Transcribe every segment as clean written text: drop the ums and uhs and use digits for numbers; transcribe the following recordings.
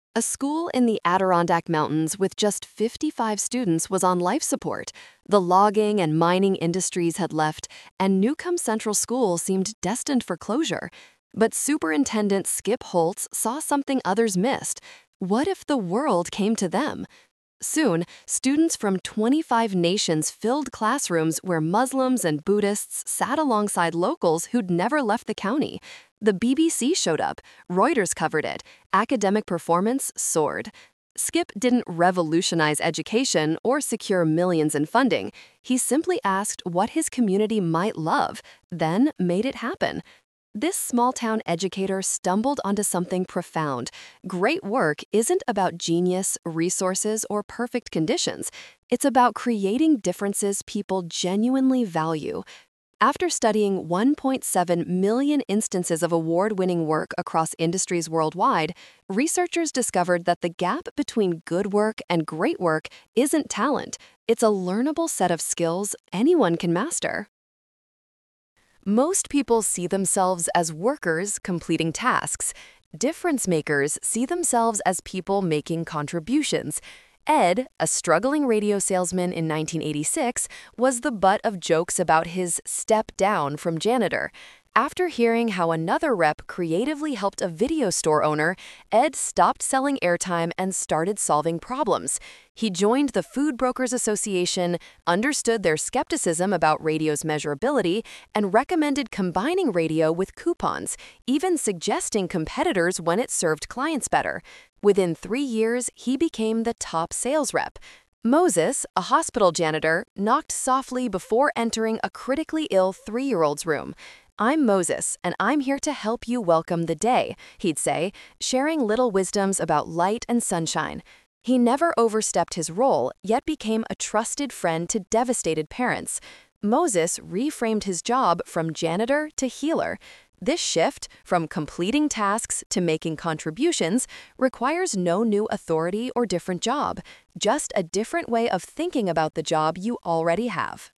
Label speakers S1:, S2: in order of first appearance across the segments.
S1: A school in the Adirondack Mountains with just 55 students was on life support. The logging and mining industries had left, and Newcomb Central School seemed destined for closure. But Superintendent Skip Holtz saw something others missed. What if the world came to them? Soon, students from 25 nations filled classrooms where Muslims and Buddhists sat alongside locals who'd never left the county. The BBC showed up, Reuters covered it, academic performance soared. Skip didn't revolutionize education or secure millions in funding. He simply asked what his community might love, then made it happen. This small-town educator stumbled onto something profound. Great work isn't about genius, resources, or perfect conditions. It's about creating differences people genuinely value. After studying 1.7 million instances of award-winning work across industries worldwide, researchers discovered that the gap between good work and great work isn't talent. It's a learnable set of skills anyone can master. Most people see themselves as workers completing tasks. Difference makers see themselves as people making contributions. Ed, a struggling radio salesman in 1986, was the butt of jokes about his step down from janitor. After hearing how another rep creatively helped a video store owner, Ed stopped selling airtime and started solving problems. He joined the Food Brokers Association, understood their skepticism about radio's measurability, and recommended combining radio with coupons, even suggesting competitors when it served clients better. Within 3 years, he became the top sales rep. Moses, a hospital janitor, knocked softly before entering a critically ill 3-year-old's room. "I'm Moses, and I'm here to help you welcome the day," he'd say, sharing little wisdoms about light and sunshine. He never overstepped his role, yet became a trusted friend to devastated parents. Moses reframed his job from janitor to healer. This shift, from completing tasks to making contributions, requires no new authority or different job, just a different way of thinking about the job you already have.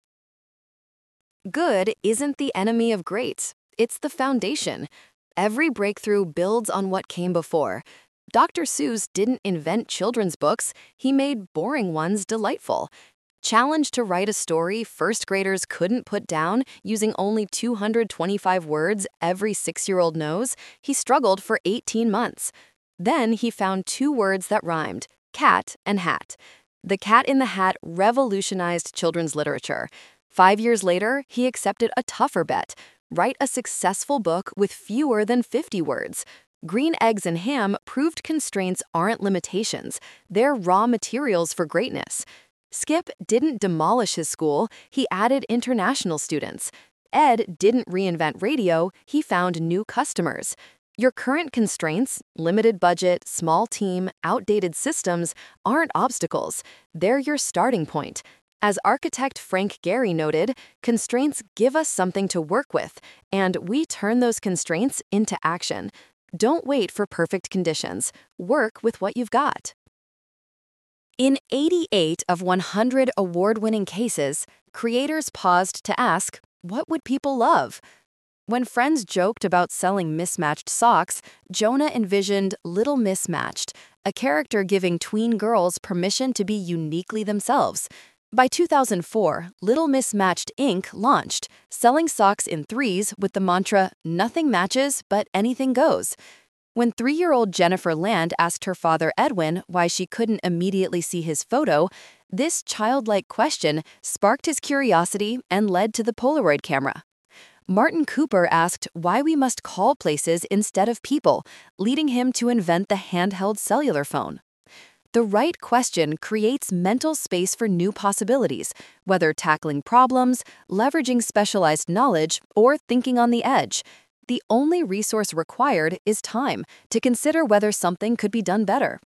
S1: Good isn't the enemy of great. It's the foundation. Every breakthrough builds on what came before. Dr. Seuss didn't invent children's books, he made boring ones delightful. Challenged to write a story first graders couldn't put down using only 225 words every 6-year-old knows, he struggled for 18 months. Then he found 2 words that rhymed, cat and hat. The Cat in the Hat revolutionized children's literature. 5 years later, he accepted a tougher bet: write a successful book with fewer than 50 words. Green Eggs and Ham proved constraints aren't limitations, they're raw materials for greatness. Skip didn't demolish his school, he added international students. Ed didn't reinvent radio, he found new customers. Your current constraints, limited budget, small team, outdated systems, aren't obstacles, they're your starting point. As architect Frank Gehry noted, constraints give us something to work with, and we turn those constraints into action. Don't wait for perfect conditions. Work with what you've got. In 88 of 100 award-winning cases, creators paused to ask, what would people love? When friends joked about selling mismatched socks, Jonah envisioned Little Mismatched, a character giving tween girls permission to be uniquely themselves. By 2004, Little Mismatched Inc. launched, selling socks in threes with the mantra, "Nothing matches, but anything goes." When 3-year-old Jennifer Land asked her father Edwin why she couldn't immediately see his photo, this childlike question sparked his curiosity and led to the Polaroid camera. Martin Cooper asked why we must call places instead of people, leading him to invent the handheld cellular phone. The right question creates mental space for new possibilities, whether tackling problems, leveraging specialized knowledge, or thinking on the edge. The only resource required is time to consider whether something could be done better.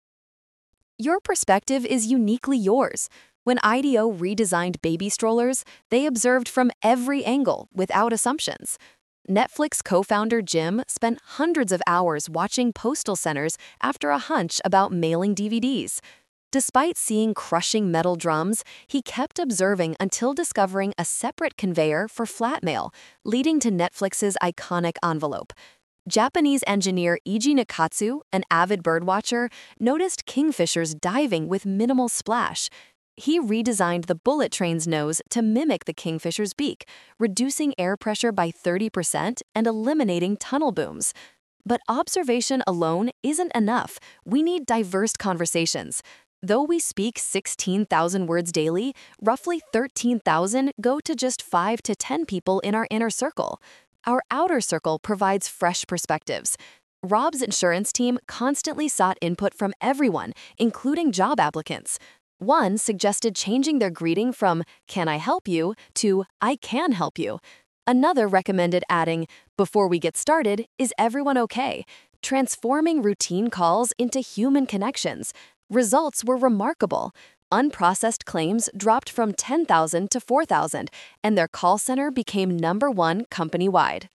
S1: Your perspective is uniquely yours. When IDEO redesigned baby strollers, they observed from every angle without assumptions. Netflix co-founder Jim spent hundreds of hours watching postal centers after a hunch about mailing DVDs. Despite seeing crushing metal drums, he kept observing until discovering a separate conveyor for flat mail, leading to Netflix's iconic envelope. Japanese engineer Eiji Nakatsu, an avid birdwatcher, noticed kingfishers diving with minimal splash. He redesigned the bullet train's nose to mimic the kingfisher's beak, reducing air pressure by 30% and eliminating tunnel booms. But observation alone isn't enough. We need diverse conversations. Though we speak 16,000 words daily, roughly 13,000 go to just 5 to 10 people in our inner circle. Our outer circle provides fresh perspectives. Rob's insurance team constantly sought input from everyone, including job applicants. One suggested changing their greeting from "Can I help you?" to "I can help you." Another recommended adding, "Before we get started, is everyone okay?" Transforming routine calls into human connections. Results were remarkable. Unprocessed claims dropped from 10,000 to 4,000, and their call center became #1 company-wide.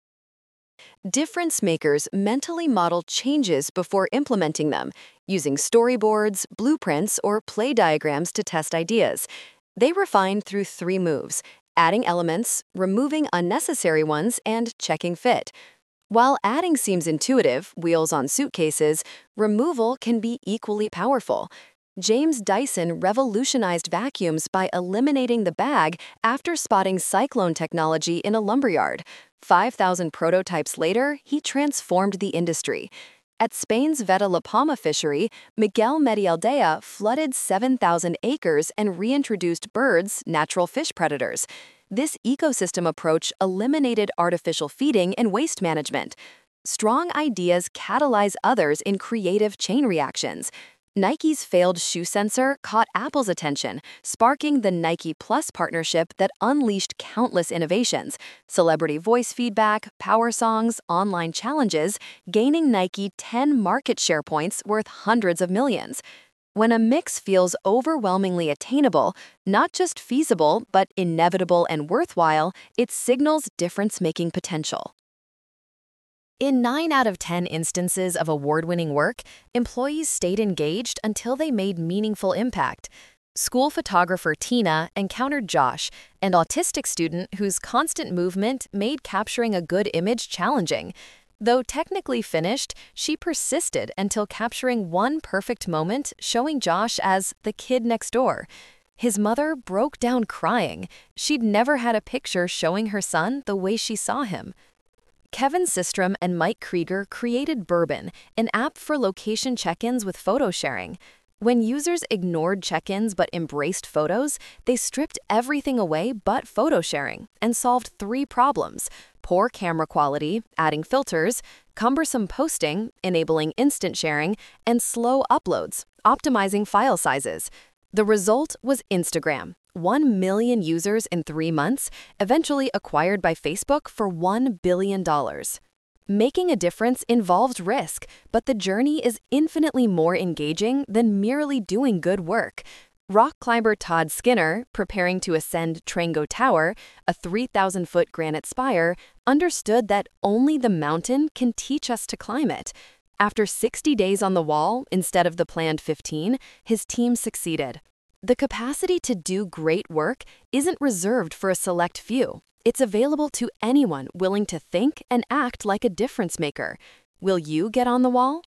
S1: Difference makers mentally model changes before implementing them, using storyboards, blueprints, or play diagrams to test ideas. They refined through 3 moves: adding elements, removing unnecessary ones, and checking fit. While adding seems intuitive, wheels on suitcases, removal can be equally powerful. James Dyson revolutionized vacuums by eliminating the bag after spotting cyclone technology in a lumberyard. 5,000 prototypes later, he transformed the industry. At Spain's Veta La Palma fishery, Miguel Medialdea flooded 7,000 acres and reintroduced birds, natural fish predators. This ecosystem approach eliminated artificial feeding and waste management. Strong ideas catalyze others in creative chain reactions. Nike's failed shoe sensor caught Apple's attention, sparking the Nike Plus partnership that unleashed countless innovations: celebrity voice feedback, power songs, online challenges, gaining Nike 10 market share points worth hundreds of millions. When a mix feels overwhelmingly attainable, not just feasible, but inevitable and worthwhile, it signals difference-making potential. In 9 out of 10 instances of award-winning work, employees stayed engaged until they made meaningful impact. School photographer Tina encountered Josh, an autistic student whose constant movement made capturing a good image challenging. Though technically finished, she persisted until capturing one perfect moment, showing Josh as the kid next door. His mother broke down crying. She'd never had a picture showing her son the way she saw him. Kevin Systrom and Mike Krieger created Bourbon, an app for location check-ins with photo sharing. When users ignored check-ins but embraced photos, they stripped everything away but photo sharing and solved 3 problems: poor camera quality, adding filters; cumbersome posting, enabling instant sharing; and slow uploads, optimizing file sizes. The result was Instagram. 1 million users in 3 months, eventually acquired by Facebook for $1 billion. Making a difference involves risk, but the journey is infinitely more engaging than merely doing good work. Rock climber Todd Skinner, preparing to ascend Trango Tower, a 3,000-foot granite spire, understood that only the mountain can teach us to climb it. After 60 days on the wall instead of the planned 15, his team succeeded. The capacity to do great work isn't reserved for a select few. It's available to anyone willing to think and act like a difference maker. Will you get on the wall?